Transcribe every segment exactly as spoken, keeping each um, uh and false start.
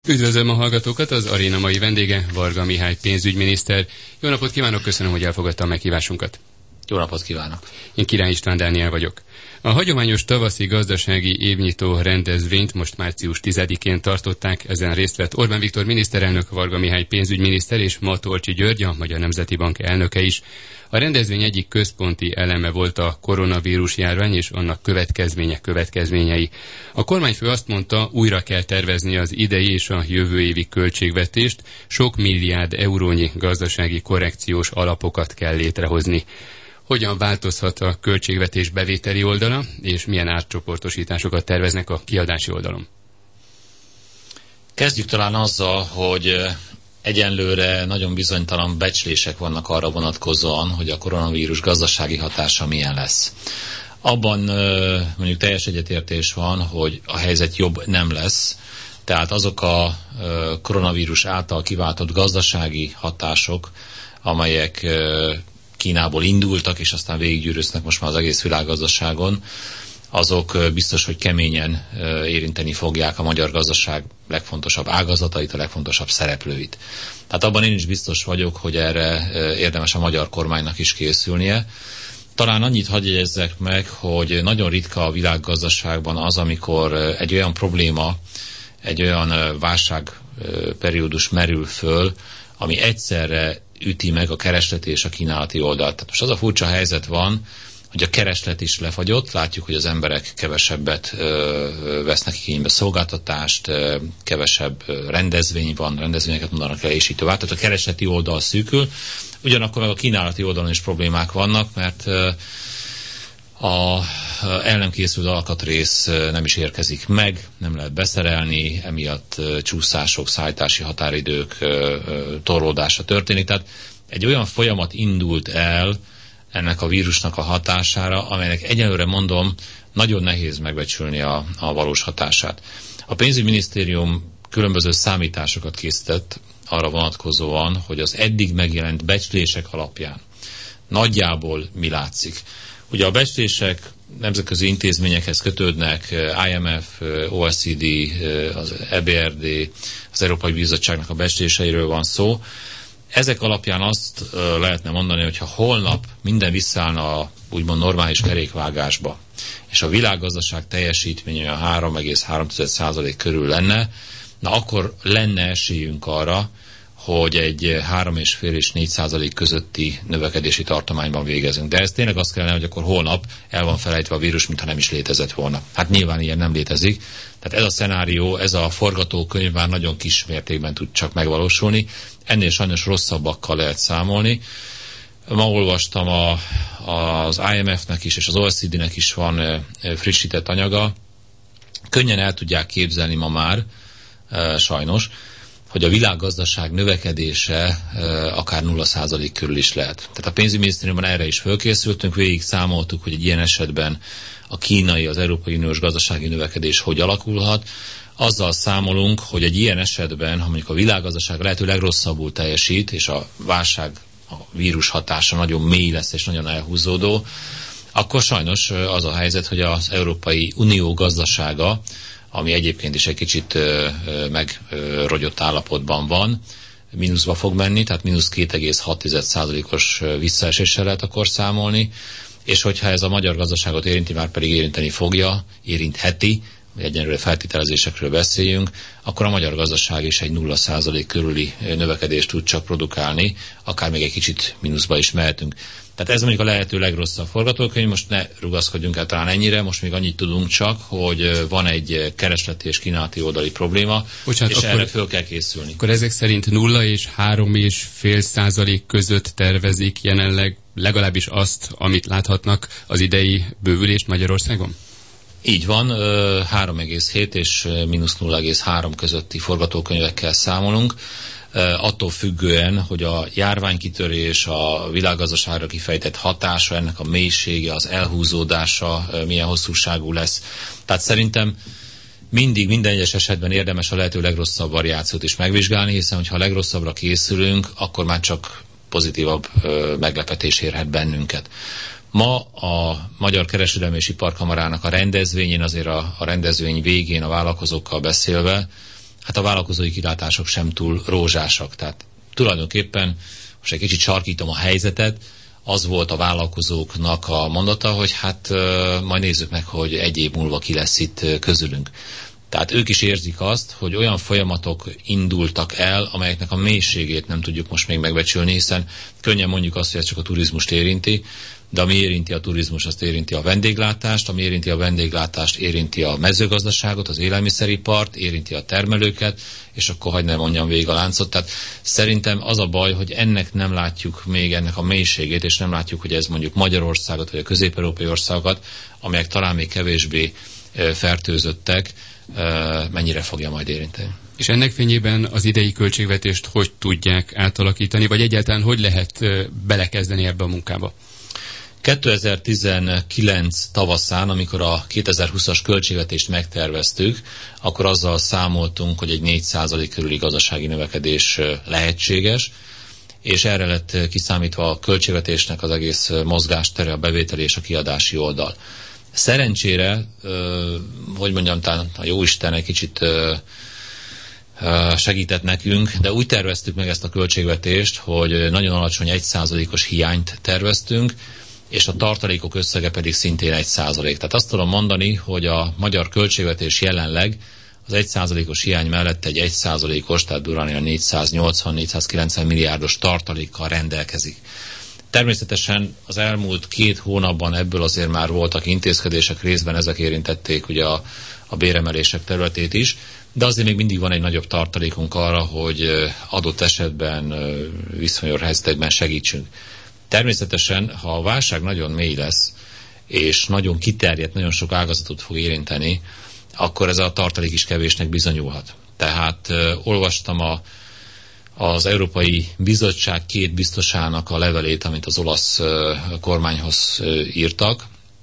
Üdvözlöm a hallgatókat, az aréna mai vendége Varga Mihály pénzügyminiszter. Jó napot kívánok, köszönöm, hogy elfogadta a meghívásunkat. Jó napot kívánok! Én Király István Dániel vagyok. A hagyományos tavaszi gazdasági évnyitó rendezvényt most március tizedikén tartották, ezen részt vett Orbán Viktor miniszterelnök, Varga Mihály pénzügyminiszter és Matolcsy György, a Magyar Nemzeti Bank elnöke is. A rendezvény egyik központi eleme volt a koronavírus járvány és annak következmények következményei. A kormányfő azt mondta, újra kell tervezni az idei és a jövő évi költségvetést, sok milliárd eurónyi gazdasági korrekciós alapokat kell létrehozni. Hogyan változhat a költségvetés bevételi oldala, és milyen átcsoportosításokat terveznek a kiadási oldalon? Kezdjük talán azzal, hogy egyenlőre nagyon bizonytalan becslések vannak arra vonatkozóan, hogy a koronavírus gazdasági hatása milyen lesz. Abban mondjuk teljes egyetértés van, hogy a helyzet jobb nem lesz, tehát azok a koronavírus által kiváltott gazdasági hatások, amelyek Kínából indultak, és aztán végiggyűröznek most már az egész világgazdaságon, azok biztos, hogy keményen érinteni fogják a magyar gazdaság legfontosabb ágazatait, a legfontosabb szereplőit. Tehát abban én is biztos vagyok, hogy erre érdemes a magyar kormánynak is készülnie. Talán annyit hadd jegyezzek meg, hogy nagyon ritka a világgazdaságban az, amikor egy olyan probléma, egy olyan válságperiódus merül föl, ami egyszerre üti meg a keresleti és a kínálati oldalt. Tehát most az a furcsa helyzet van, hogy a kereslet is lefagyott, látjuk, hogy az emberek kevesebbet ö, vesznek igénybe szolgáltatást, ö, kevesebb ö, rendezvény van, rendezvényeket mondanak el, és így tovább. Tehát a keresleti oldal szűkül, ugyanakkor meg a kínálati oldalon is problémák vannak, mert ö, a el nem készült alkatrész nem is érkezik meg, nem lehet beszerelni, emiatt csúszások, szállítási határidők torlódása történik. Tehát egy olyan folyamat indult el ennek a vírusnak a hatására, amelynek egyelőre mondom, nagyon nehéz megbecsülni a, a valós hatását. A pénzügyminisztérium különböző számításokat készített arra vonatkozóan, hogy az eddig megjelent becslések alapján nagyjából mi látszik. Ugye a becslések nemzetközi intézményekhez kötődnek, I M F, O E C D, az E B R D, az Európai Bizottságnak a becsléseiről van szó. Ezek alapján azt lehetne mondani, hogy ha holnap minden visszaállna a úgymond normális kerékvágásba, és a világgazdaság teljesítménye a három egész három százalék körül lenne, na akkor lenne esélyünk arra, hogy egy három egész öt és négy százalék közötti növekedési tartományban végezünk. De ez tényleg azt kellene, hogy akkor holnap el van felejtve a vírus, mintha nem is létezett volna. Hát nyilván ilyen nem létezik. Tehát ez a szenárió, ez a forgatókönyv már nagyon kis mértékben tud csak megvalósulni. Ennél sajnos rosszabbakkal lehet számolni. Ma olvastam a, az I M F-nek is, és az O E C D-nek is van frissített anyaga. Könnyen el tudják képzelni ma már, sajnos, hogy a világgazdaság növekedése e, akár nulla százalék körül is lehet. Tehát a pénzügyminisztériumban erre is fölkészültünk, végig számoltuk, hogy egy ilyen esetben a kínai, az Európai Uniós gazdasági növekedés hogy alakulhat. Azzal számolunk, hogy egy ilyen esetben, ha mondjuk a világgazdaság lehető legrosszabbul teljesít, és a válság, a vírus hatása nagyon mély lesz és nagyon elhúzódó, akkor sajnos az a helyzet, hogy az Európai Unió gazdasága, ami egyébként is egy kicsit ö, ö, megrogyott állapotban van, mínuszba fog menni, tehát mínusz két egész hat százalékos visszaeséssel lehet akkor számolni, és hogyha ez a magyar gazdaságot érinti, már pedig érinteni fogja, érintheti, vagy egyenlőre feltételezésekről beszéljünk, akkor a magyar gazdaság is egy nulla százalék körüli növekedést tud csak produkálni, akár még egy kicsit mínuszba is mehetünk. Tehát ez mondjuk a lehető legrosszabb forgatókönyv, most ne rugaszkodjunk el talán ennyire, most még annyit tudunk csak, hogy van egy keresleti és kínálati oldali probléma, Bocsánat, és erre föl kell készülni. Akkor ezek szerint nulla és három és fél százalék között tervezik jelenleg legalábbis azt, amit láthatnak az idei bővülést Magyarországon? Így van, három egész hét és mínusz nulla egész három közötti forgatókönyvekkel számolunk. Attól függően, hogy a járványkitörés, a világgazdaságra kifejtett hatása, ennek a mélysége, az elhúzódása milyen hosszúságú lesz. Tehát szerintem mindig, minden egyes esetben érdemes a lehető legrosszabb variációt is megvizsgálni, hiszen hogyha a legrosszabbra készülünk, akkor már csak pozitívabb ö, meglepetés érhet bennünket. Ma a Magyar Kereskedelmi és Iparkamarának a rendezvényén, azért a, a rendezvény végén a vállalkozókkal beszélve, hát a vállalkozói kilátások sem túl rózsásak. Tehát tulajdonképpen, most egy kicsit sarkítom a helyzetet, az volt a vállalkozóknak a mondata, hogy hát majd nézzük meg, hogy egy év múlva ki lesz itt közülünk. Tehát ők is érzik azt, hogy olyan folyamatok indultak el, amelyeknek a mélységét nem tudjuk most még megbecsülni, hiszen könnyen mondjuk azt, hogy ez csak a turizmust érinti, de ami érinti a turizmus, azt érinti a vendéglátást, ami érinti a vendéglátást, érinti a mezőgazdaságot, az élelmiszeripart, érinti a termelőket, és akkor hadd ne mondjam végig a láncot. Tehát szerintem az a baj, hogy ennek nem látjuk még ennek a mélységét, és nem látjuk, hogy ez mondjuk Magyarországot, vagy a közép-európai országokat, amelyek talán még kevésbé fertőzöttek, mennyire fogja majd érinteni. És ennek fényében az idei költségvetést hogy tudják átalakítani, vagy egyáltalán hogy lehet belekezdeni ebbe a munkába? kétezer-tizenkilenc tavaszán, amikor a kétezer-húszas költségvetést megterveztük, akkor azzal számoltunk, hogy egy négy százalék körüli gazdasági növekedés lehetséges, és erre lett kiszámítva a költségvetésnek az egész mozgástere, a bevételi és a kiadási oldal. Szerencsére, hogy mondjam, talán a Jóisten egy kicsit segített nekünk, de úgy terveztük meg ezt a költségvetést, hogy nagyon alacsony egy százalékos hiányt terveztünk, és a tartalékok összege pedig szintén egy százalék. Tehát azt tudom mondani, hogy a magyar költségvetés jelenleg az egy százalékos hiány mellett egy egy százalékos, tehát durván a négyszáznyolcvan-négyszázkilencven milliárdos tartalékkal rendelkezik. Természetesen az elmúlt két hónapban ebből azért már voltak intézkedések, részben ezek érintették ugye a, a béremelések területét is, de azért még mindig van egy nagyobb tartalékunk arra, hogy adott esetben viszonyos helyzetekben segítsünk. Természetesen, ha a válság nagyon mély lesz, és nagyon kiterjedt, nagyon sok ágazatot fog érinteni, akkor ez a tartalék is kevésnek bizonyulhat. Tehát uh, olvastam a, az Európai Bizottság két biztosának a levelét, amit az olasz uh, kormányhoz uh, írtak,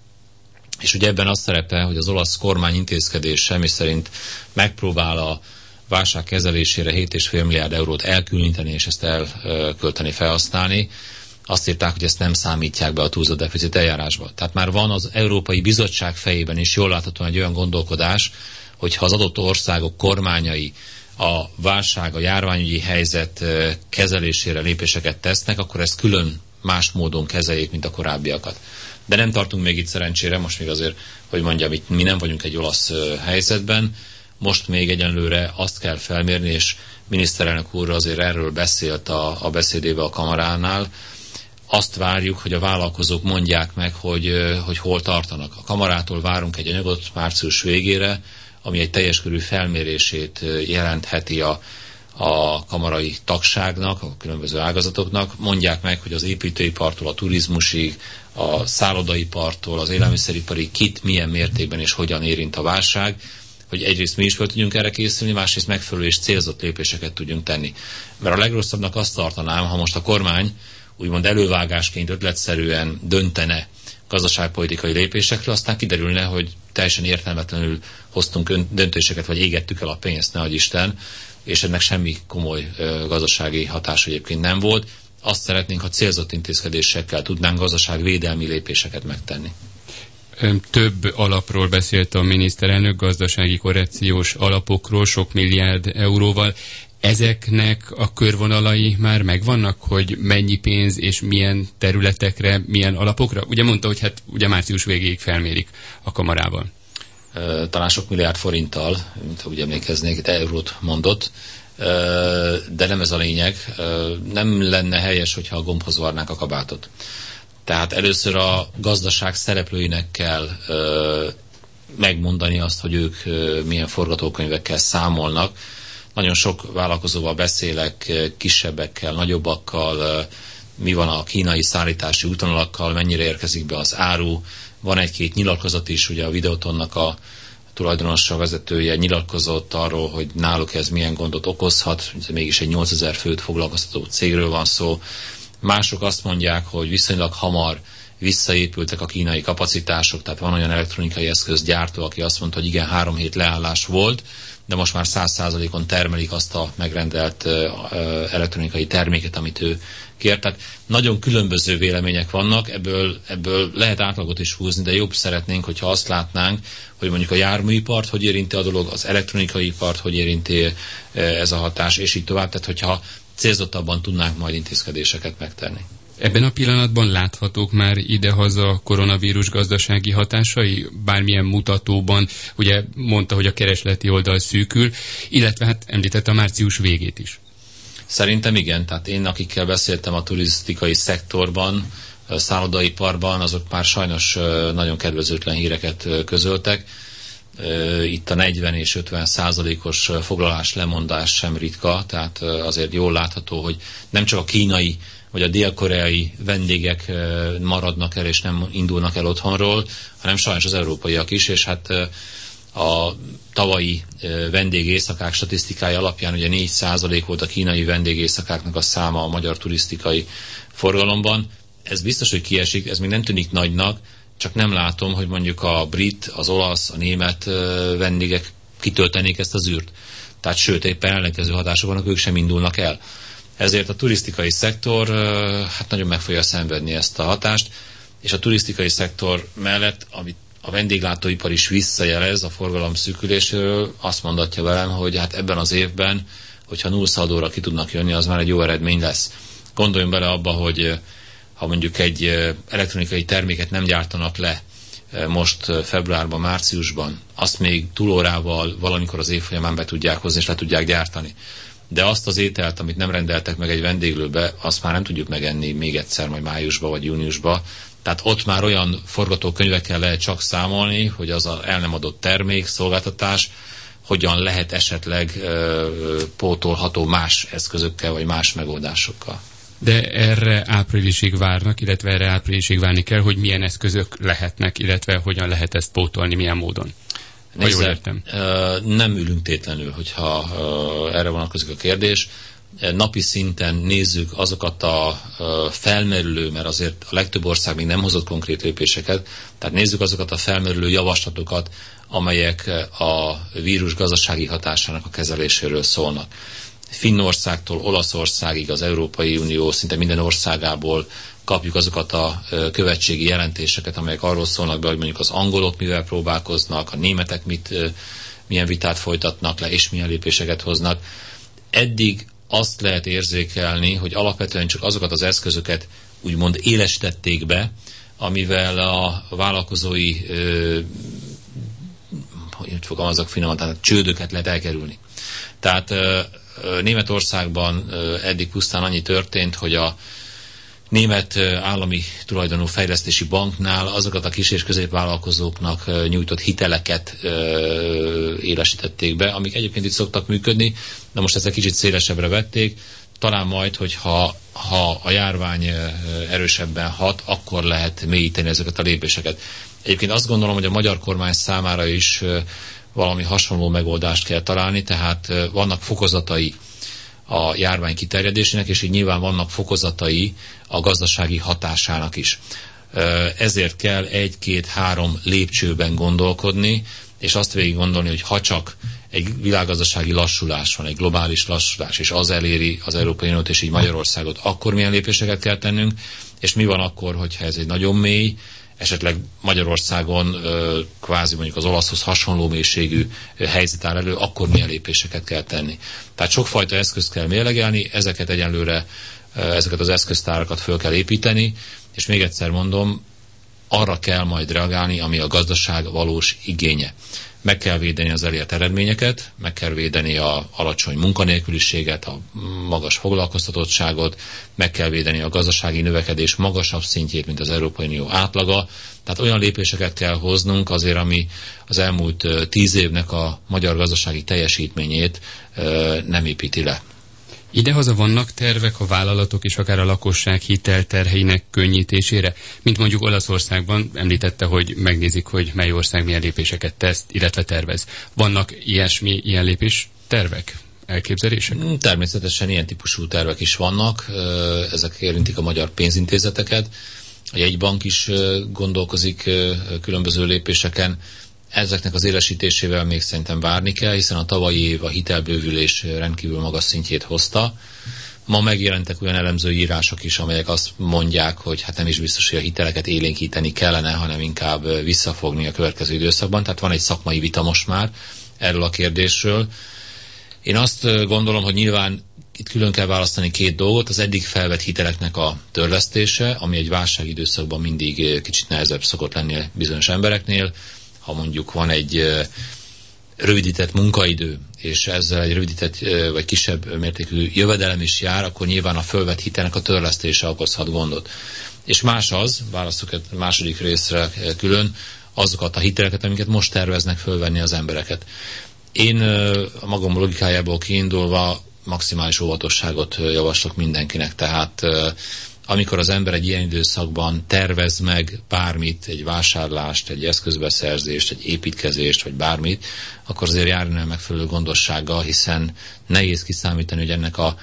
és ugye ebben az szerepel, hogy az olasz kormány intézkedése, mi szerint megpróbál a válság kezelésére hét egész öt milliárd eurót elkülöníteni, és ezt elkölteni, felhasználni. Azt írták, hogy ezt nem számítják be a túlzott deficit eljárásba. Tehát már van az Európai Bizottság fejében is jól láthatóan egy olyan gondolkodás, hogy ha az adott országok kormányai a válság, a járványügyi helyzet kezelésére lépéseket tesznek, akkor ezt külön más módon kezeljék, mint a korábbiakat. De nem tartunk még itt szerencsére, most még azért, hogy mondjam, itt mi nem vagyunk egy olasz helyzetben, most még egyenlőre azt kell felmérni, és miniszterelnök úr azért erről beszélt a, a beszédébe a kamaránál. Azt várjuk, hogy a vállalkozók mondják meg, hogy, hogy hol tartanak. A kamarától várunk egy anyagot március végére, ami egy teljes körű felmérését jelentheti a, a kamarai tagságnak, a különböző ágazatoknak. Mondják meg, hogy az építőipartól a turizmusig, a szállodaipartól, az élelmiszeriparig kit milyen mértékben és hogyan érint a válság, hogy egyrészt mi is fel tudjunk erre készülni, másrészt megfelelő és célzott lépéseket tudjunk tenni. Mert a legrosszabbnak azt tartanám, ha most a kormány úgymond elővágásként ötletszerűen döntene gazdaságpolitikai lépésekről, aztán kiderülne, hogy teljesen értelmetlenül hoztunk döntéseket, vagy égettük el a pénzt, ne adj Isten, és ennek semmi komoly ö, gazdasági hatás egyébként nem volt. Azt szeretnénk, ha célzott intézkedésekkel tudnánk gazdaságvédelmi lépéseket megtenni. Több alapról beszélt a miniszterelnök, gazdasági korrekciós alapokról, sok milliárd euróval. Ezeknek a körvonalai már megvannak, hogy mennyi pénz és milyen területekre, milyen alapokra? Ugye mondta, hogy hát ugye március végéig felmérik a kamarával. Talán sok milliárd forinttal, mint ha úgy emlékeznék, itt eurót mondott, de nem ez a lényeg. Nem lenne helyes, hogyha a gombhoz varnánk a kabátot. Tehát először a gazdaság szereplőinek kell megmondani azt, hogy ők milyen forgatókönyvekkel számolnak. Nagyon sok vállalkozóval beszélek, kisebbekkel, nagyobbakkal, mi van a kínai szállítási útvonalakkal, mennyire érkezik be az áru. Van egy-két nyilatkozat is, ugye a Videotonnak a tulajdonosa, vezetője nyilatkozott arról, hogy náluk ez milyen gondot okozhat, mégis egy nyolcezer főt foglalkoztató cégről van szó. Mások azt mondják, hogy viszonylag hamar visszaépültek a kínai kapacitások, tehát van olyan elektronikai eszközgyártó, aki azt mondta, hogy igen, három hét leállás volt, de most már száz százalékon termelik azt a megrendelt elektronikai terméket, amit ő kért. Tehát nagyon különböző vélemények vannak, ebből, ebből lehet átlagot is húzni, de jobb szeretnénk, hogyha azt látnánk, hogy mondjuk a járműipart hogy érinti a dolog, az elektronikai ipart hogy érinti ez a hatás, és így tovább. Tehát hogyha célzottabban tudnánk majd intézkedéseket megtenni. Ebben a pillanatban láthatók már idehaza koronavírus gazdasági hatásai? Bármilyen mutatóban, ugye mondta, hogy a keresleti oldal szűkül, illetve hát említette a március végét is. Szerintem igen, tehát én, akikkel beszéltem a turisztikai szektorban, szállodaiparban, azok már sajnos nagyon kedvezőtlen híreket közöltek. Itt a negyven és ötven százalékos foglalás lemondás sem ritka, tehát azért jól látható, hogy nem csak a kínai vagy a dél-koreai vendégek maradnak el és nem indulnak el otthonról, hanem sajnos az európaiak is, és hát a tavalyi vendégészakák statisztikája alapján ugye négy százalék volt a kínai vendégészakáknak a száma a magyar turisztikai forgalomban. Ez biztos, hogy kiesik, ez még nem tűnik nagynak, csak nem látom, hogy mondjuk a brit, az olasz, a német vendégek kitöltenék ezt az űrt. Tehát sőt, éppen ellenkező hatások vannak, ők sem indulnak el. Ezért a turisztikai szektor hát nagyon meg fogja szenvedni ezt a hatást, és a turisztikai szektor mellett, amit a vendéglátóipar is visszajelez a forgalom szűküléséről, azt mondatja velem, hogy hát ebben az évben, hogyha nullszaldóra ki tudnak jönni, az már egy jó eredmény lesz. Gondoljunk bele abba, hogy ha mondjuk egy elektronikai terméket nem gyártanak le most februárban, márciusban, azt még túlórával valamikor az év folyamán be tudják hozni, és le tudják gyártani. De azt az ételt, amit nem rendeltek meg egy vendéglőbe, azt már nem tudjuk megenni még egyszer, majd májusba vagy júniusba. Tehát ott már olyan forgatókönyvekkel lehet csak számolni, hogy az a el nem adott termék, szolgáltatás hogyan lehet esetleg ö, pótolható más eszközökkel vagy más megoldásokkal. De erre áprilisig várnak, illetve erre áprilisig várni kell, hogy milyen eszközök lehetnek, illetve hogyan lehet ezt pótolni, milyen módon. Nézze, nem ülünk tétlenül, hogyha erre vonatkozik a kérdés. Napi szinten nézzük azokat a felmerülő, mert azért a legtöbb ország még nem hozott konkrét lépéseket, tehát nézzük azokat a felmerülő javaslatokat, amelyek a vírus gazdasági hatásának a kezeléséről szólnak. Finnországtól Olaszországig az Európai Unió szinte minden országából kapjuk azokat a követségi jelentéseket, amelyek arról szólnak be, hogy mondjuk az angolok mivel próbálkoznak, a németek mit, milyen vitát folytatnak le, és milyen lépéseket hoznak. Eddig azt lehet érzékelni, hogy alapvetően csak azokat az eszközöket úgymond élesítették be, amivel a vállalkozói, hogy fogalmazok finoman, tehát csődöket lehet elkerülni. Tehát Németországban eddig pusztán annyi történt, hogy a német állami tulajdonú fejlesztési banknál azokat a kis- és középvállalkozóknak nyújtott hiteleket élesítették be, amik egyébként itt szoktak működni, de most ezt egy kicsit szélesebbre vették. Talán majd, hogyha ha a járvány erősebben hat, akkor lehet mélyíteni ezeket a lépéseket. Egyébként azt gondolom, hogy a magyar kormány számára is valami hasonló megoldást kell találni, tehát vannak fokozatai a járvány kiterjedésének, és így nyilván vannak fokozatai a gazdasági hatásának is. Ezért kell egy-két-három lépcsőben gondolkodni, és azt végig gondolni, hogy ha csak egy világgazdasági lassulás van, egy globális lassulás, és az eléri az Európai Uniót és így Magyarországot, akkor milyen lépéseket kell tennünk, és mi van akkor, hogyha ez egy nagyon mély, esetleg Magyarországon kvázi mondjuk az olaszhoz hasonló mélységű helyzet áll elő, akkor milyen lépéseket kell tenni. Tehát sokfajta eszközt kell mérlegelni, ezeket egyenlőre, ezeket az eszköztárakat föl kell építeni, és még egyszer mondom, arra kell majd reagálni, ami a gazdaság valós igénye. Meg kell védeni az elért eredményeket, meg kell védeni az alacsony munkanélküliséget, a magas foglalkoztatottságot, meg kell védeni a gazdasági növekedés magasabb szintjét, mint az Európai Unió átlaga. Tehát olyan lépéseket kell hoznunk azért, ami az elmúlt tíz évnek a magyar gazdasági teljesítményét nem építi le. Idehaza vannak tervek a vállalatok és akár a lakosság hitelterheinek könnyítésére? Mint mondjuk Olaszországban említette, hogy megnézik, hogy mely ország milyen lépéseket tesz, illetve tervez. Vannak ilyesmi, ilyen lépés tervek, elképzelések? Természetesen ilyen típusú tervek is vannak, ezek érintik a magyar pénzintézeteket. a jegybank is gondolkozik különböző lépéseken. Ezeknek az élesítésével még szerintem várni kell, hiszen a tavalyi év a hitelbővülés rendkívül magas szintjét hozta. Ma megjelentek olyan elemző írások is, amelyek azt mondják, hogy hát nem is biztos, hogy a hiteleket élénkíteni kellene, hanem inkább visszafogni a következő időszakban. Tehát van egy szakmai vita most már erről a kérdésről. Én azt gondolom, hogy nyilván itt külön kell választani két dolgot. Az eddig felvett hiteleknek a törlesztése, ami egy válságidőszakban mindig kicsit nehezebb szokott lenni bizonyos embereknél. Ha mondjuk van egy rövidített munkaidő, és ezzel egy rövidített vagy kisebb mértékű jövedelem is jár, akkor nyilván a fölvett hitelnek a törlesztése okozhat gondot. És más az, választok a második részre külön, azokat a hiteleket, amiket most terveznek fölvenni az embereket. Én a magam logikájából kiindulva maximális óvatosságot javaslok mindenkinek, tehát amikor az ember egy ilyen időszakban tervez meg bármit, egy vásárlást, egy eszközbeszerzést, egy építkezést, vagy bármit, akkor azért járni el megfelelő gondossággal, hiszen nehéz kiszámítani, hogy ennek a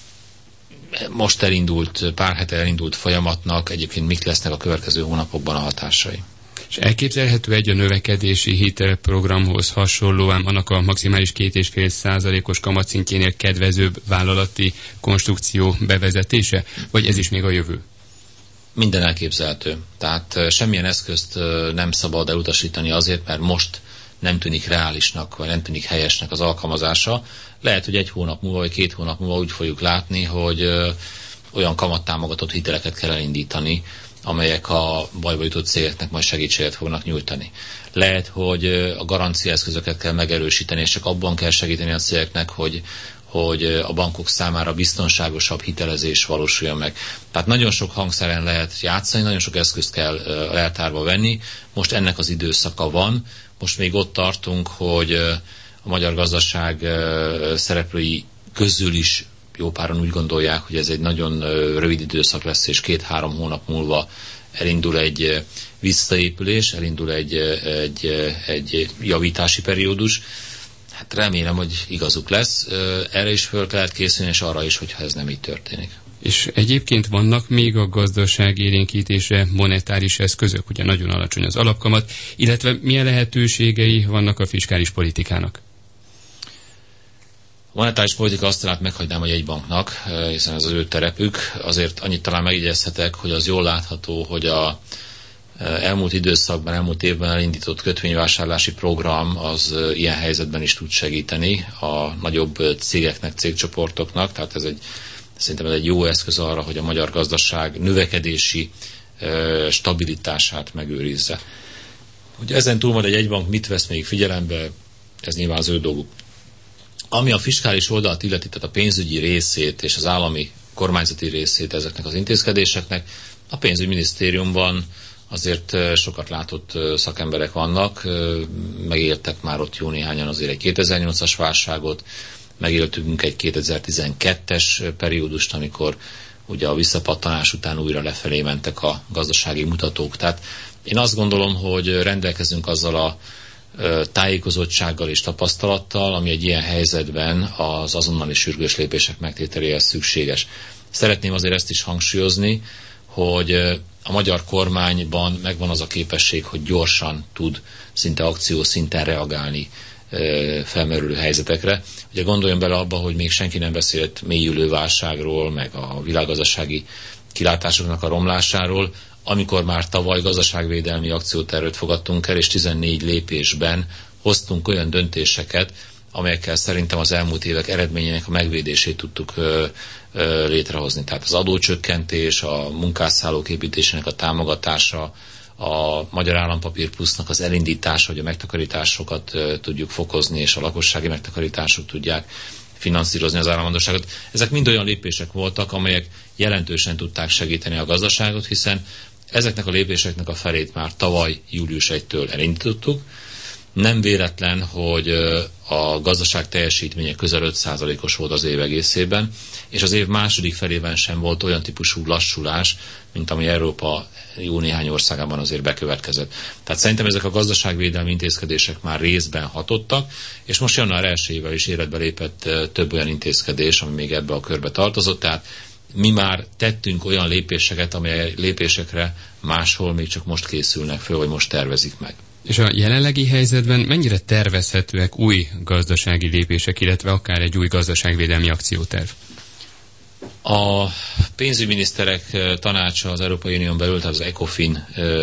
most elindult, pár hete elindult folyamatnak egyébként mik lesznek a következő hónapokban a hatásai. És elképzelhető egy a növekedési hitelprogramhoz hasonlóan annak a maximális két és fél százalékos kamatszintjénél kedvezőbb vállalati konstrukció bevezetése, vagy ez is még a jövő? Minden elképzelhető. Tehát semmilyen eszközt nem szabad elutasítani azért, mert most nem tűnik reálisnak, vagy nem tűnik helyesnek az alkalmazása. Lehet, hogy egy hónap múlva, vagy két hónap múlva úgy fogjuk látni, hogy olyan kamattámogatott hiteleket kell elindítani, amelyek a bajba jutott cégeknek majd segítséget fognak nyújtani. Lehet, hogy a garanciaeszközöket kell megerősíteni, és csak abban kell segíteni a cégeknek, hogy, hogy a bankok számára biztonságosabb hitelezés valósuljon meg. Tehát nagyon sok hangszeren lehet játszani, nagyon sok eszközt kell leltárba venni. Most ennek az időszaka van. Most még ott tartunk, hogy a magyar gazdaság szereplői közül is jó páran úgy gondolják, hogy ez egy nagyon rövid időszak lesz, és két-három hónap múlva elindul egy visszaépülés, elindul egy, egy, egy javítási periódus. Hát remélem, hogy igazuk lesz. Erre is föl kellett készülni, és arra is, hogyha ez nem így történik. És egyébként vannak még a gazdaság élénkítésre monetáris eszközök, ugye nagyon alacsony az alapkamat, illetve milyen lehetőségei vannak a fiskális politikának? A monetáris politika azt talált meghagynám a jegybanknak, hiszen ez az ő terepük. Azért annyit talán megjegyezhetek, hogy az jól látható, hogy a elmúlt időszakban, elmúlt évben elindított kötvényvásárlási program az ilyen helyzetben is tud segíteni a nagyobb cégeknek, cégcsoportoknak. Tehát ez egy, szerintem ez egy jó eszköz arra, hogy a magyar gazdaság növekedési stabilitását megőrizze. Hogy ezen túl majd egy jegybank mit vesz még figyelembe, ez nyilván az ő dolguk. Ami a fiskális oldalt illeti, tehát a pénzügyi részét és az állami kormányzati részét ezeknek az intézkedéseknek, a pénzügyminisztériumban azért sokat látott szakemberek vannak, megéltek már ott jó néhányan azért egy kétezer-nyolcas válságot, megéltünk egy kétezer-tizenkettes periódust, amikor ugye a visszapattanás után újra lefelé mentek a gazdasági mutatók. Tehát én azt gondolom, hogy rendelkezünk azzal a tájékozottsággal és tapasztalattal, ami egy ilyen helyzetben az azonnali sürgős lépések megtételéhez szükséges. Szeretném azért ezt is hangsúlyozni, hogy a magyar kormányban megvan az a képesség, hogy gyorsan tud szinte akciószinten reagálni felmerülő helyzetekre. Ugye gondoljon bele abba, hogy még senki nem beszélt mélyülő válságról, meg a világgazdasági kilátásoknak a romlásáról, amikor már tavaly gazdaságvédelmi akciótervet fogadtunk el, és tizennégy lépésben hoztunk olyan döntéseket, amelyekkel szerintem az elmúlt évek eredményének a megvédését tudtuk ö, ö, létrehozni. Tehát az adócsökkentés, a munkásszállók építésének a támogatása, a Magyar Állampapír Plusznak az elindítása, hogy a megtakarításokat ö, tudjuk fokozni, és a lakossági megtakarítások tudják finanszírozni az államadósságot. Ezek mind olyan lépések voltak, amelyek jelentősen tudták segíteni a gazdaságot, hiszen ezeknek a lépéseknek a felét már tavaly július elsejétől elindítottuk. Nem véletlen, hogy a gazdaság teljesítménye közel öt százalékos volt az év egészében, és az év második felében sem volt olyan típusú lassulás, mint ami Európa jó néhány országában azért bekövetkezett. Tehát szerintem ezek a gazdaságvédelmi intézkedések már részben hatottak, és most január elsejével is életbe lépett több olyan intézkedés, ami még ebbe a körbe tartozott, tehát mi már tettünk olyan lépéseket, amely lépésekre máshol még csak most készülnek föl, vagy most tervezik meg. És a jelenlegi helyzetben mennyire tervezhetőek új gazdasági lépések, illetve akár egy új gazdaságvédelmi akcióterv? A pénzügyminiszterek tanácsa az Európai Unión belül, tehát az ECOFIN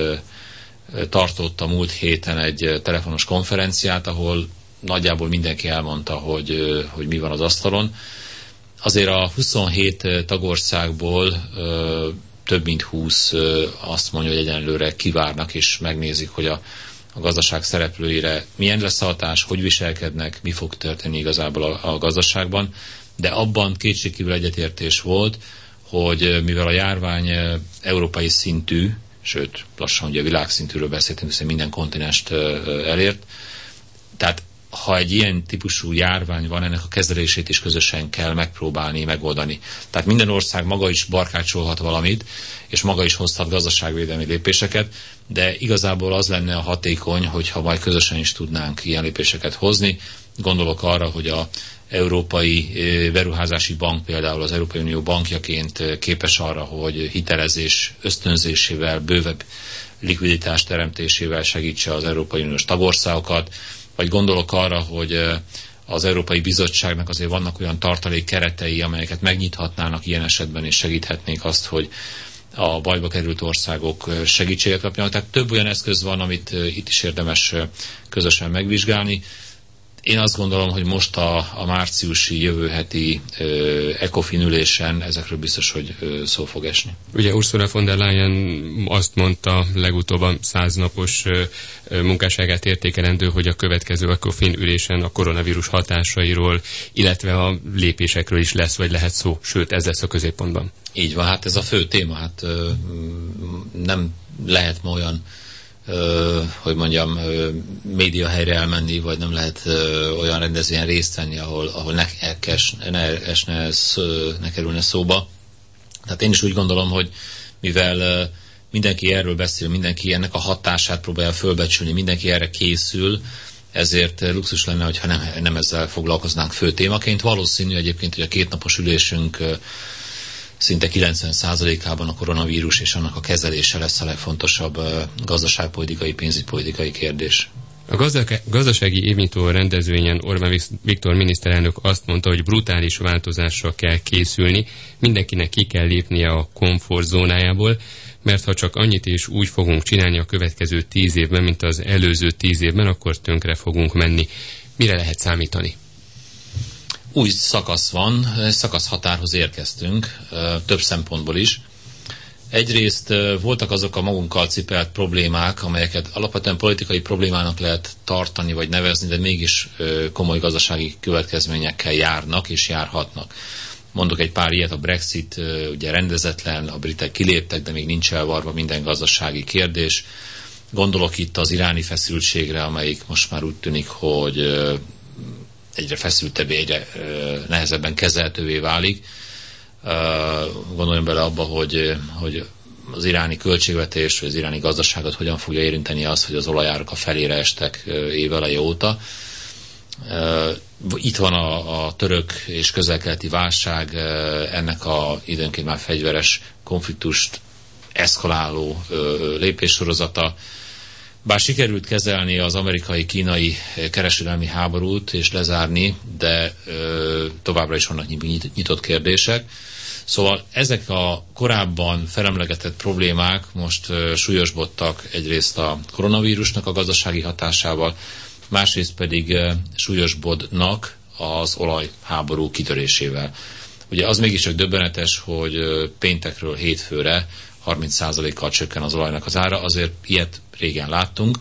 tartotta múlt héten egy telefonos konferenciát, ahol nagyjából mindenki elmondta, hogy, hogy mi van az asztalon. Azért a huszonhét tagországból több mint húsz azt mondja, hogy egyenlőre kivárnak és megnézik, hogy a, a gazdaság szereplőire milyen lesz a hatás, hogy viselkednek, mi fog történni igazából a, a gazdaságban. De abban kétségkívül egyetértés volt, hogy mivel a járvány európai szintű, sőt, lassan ugye világszintűről beszéltünk, hiszen minden kontinenst elért, tehát ha egy ilyen típusú járvány van, ennek a kezelését is közösen kell megpróbálni, megoldani. Tehát minden ország maga is barkácsolhat valamit, és maga is hozhat gazdaságvédelmi lépéseket, de igazából az lenne a hatékony, hogyha majd közösen is tudnánk ilyen lépéseket hozni. Gondolok arra, hogy a Európai Beruházási Bank például az Európai Unió bankjaként képes arra, hogy hitelezés ösztönzésével, bővebb likviditás teremtésével segítse az Európai Uniós tagországokat, vagy gondolok arra, hogy az Európai Bizottságnak azért vannak olyan tartalék keretei, amelyeket megnyithatnának ilyen esetben, és segíthetnék azt, hogy a bajba került országok segítséget kapjanak. Tehát több olyan eszköz van, amit itt is érdemes közösen megvizsgálni. Én azt gondolom, hogy most a, a márciusi jövő heti ö, ECOFIN ülésen ezekről biztos, hogy ö, szó fog esni. Ugye Ursula von der Leyen azt mondta legutóbb a száznapos ö, munkásságát értékelendő, hogy a következő ECOFIN ülésen a koronavírus hatásairól, illetve a lépésekről is lesz, vagy lehet szó, sőt ez lesz a középpontban. Így van, hát ez a fő téma, hát ö, nem lehet ma olyan Ö, hogy mondjam, ö, média helyre elmenni, vagy nem lehet ö, olyan rendezvényen részt venni, ahol, ahol ne, ekes, ne, esne, szó, ne kerülne szóba. Tehát én is úgy gondolom, hogy mivel ö, mindenki erről beszél, mindenki ennek a hatását próbálja fölbecsülni, mindenki erre készül, ezért luxus lenne, hogyha nem, nem ezzel foglalkoznánk fő témaként. Valószínű egyébként, hogy a kétnapos ülésünk ö, szinte kilencven százalékában a koronavírus és annak a kezelése lesz a legfontosabb gazdaságpolitikai, pénzügypolitikai kérdés. A gazdasági évnyitó rendezvényen Orbán Viktor miniszterelnök azt mondta, hogy brutális változásra kell készülni, mindenkinek ki kell lépnie a komfortzónájából, mert ha csak annyit és úgy fogunk csinálni a következő tíz évben, mint az előző tíz évben, akkor tönkre fogunk menni. Mire lehet számítani? Új szakasz van, szakaszhatárhoz érkeztünk, több szempontból is. Egyrészt voltak azok a magunkkal cipelt problémák, amelyeket alapvetően politikai problémának lehet tartani vagy nevezni, de mégis komoly gazdasági következményekkel járnak és járhatnak. Mondok egy pár ilyet, a Brexit ugye rendezetlen, a britek kiléptek, de még nincs elvarva minden gazdasági kérdés. Gondolok itt az iráni feszültségre, amelyik most már úgy tűnik, hogy egyre feszültebbé, egyre ö, nehezebben kezelhetővé válik. Uh, gondoljunk bele abba, hogy, hogy az iráni költségvetés, vagy az iráni gazdaságot hogyan fogja érinteni az, hogy az olajárak a felére estek éveleje óta. Uh, itt van a, a török és közel-keleti válság, uh, ennek a időnként már fegyveres konfliktust eszkaláló uh, lépéssorozata. Bár sikerült kezelni az amerikai-kínai kereskedelmi háborút és lezárni, de ö, továbbra is vannak nyitott kérdések. Szóval ezek a korábban felemlegetett problémák most ö, súlyosbodtak egyrészt a koronavírusnak a gazdasági hatásával, másrészt pedig ö, súlyosbodnak az olajháború kitörésével. Ugye az mégiscsak döbbenetes, hogy ö, péntekről hétfőre harminc százalékkal csökken az olajnak az ára, azért ilyet régen láttunk,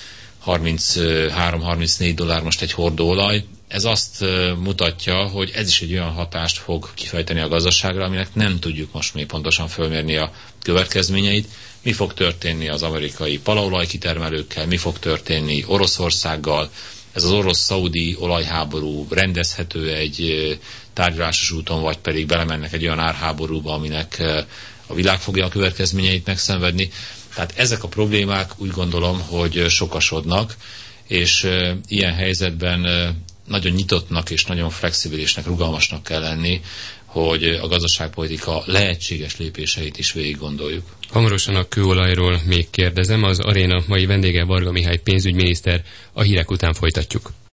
harminchárom-harmincnégy dollár most egy hordóolaj. Ez azt mutatja, hogy ez is egy olyan hatást fog kifejteni a gazdaságra, aminek nem tudjuk most még pontosan fölmérni a következményeit. Mi fog történni az amerikai palaolaj kitermelőkkel, mi fog történni Oroszországgal. Ez az orosz-szaudi olajháború rendezhető egy tárgyalásos úton, vagy pedig belemennek egy olyan árháborúba, aminek a világ fogja a következményeit megszenvedni. Tehát ezek a problémák úgy gondolom, hogy sokasodnak, és e, ilyen helyzetben e, nagyon nyitottnak és nagyon flexibilisnek, rugalmasnak kell lenni, hogy a gazdaságpolitika lehetséges lépéseit is végig gondoljuk. Hamarosan a kőolajról még kérdezem, az Aréna mai vendége Varga Mihály pénzügyminiszter, a hírek után folytatjuk.